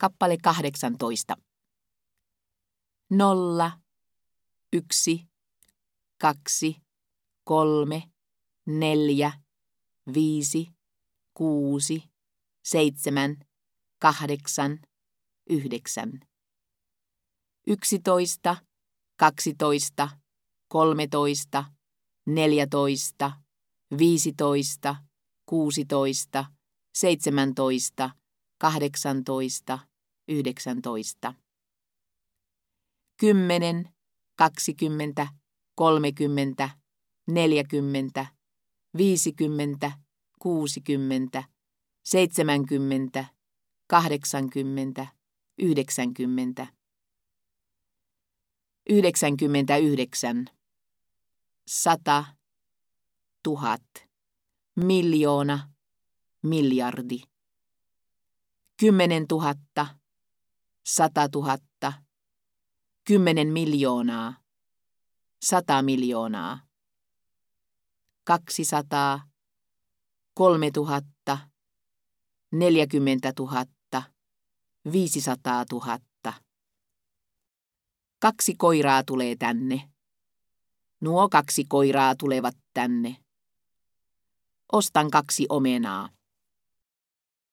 Kappale 18. 0, 1, 2, 3, 4, 5, 6, 7, 8, 9. 11, 12, 13, 14, 15, 16, 17, 18, 19. 10, 20, 30, 40, 50, 60, 70, 80, 90. 99, 100, 1000, miljoona, miljardi. 10 000, 100 000, 10 miljoonaa, 100 miljoonaa. 200, 3000, 40 000, 500 000. 2 koiraa tulee tänne. Nuo 2 koiraa tulevat tänne. Ostan 2 omenaa.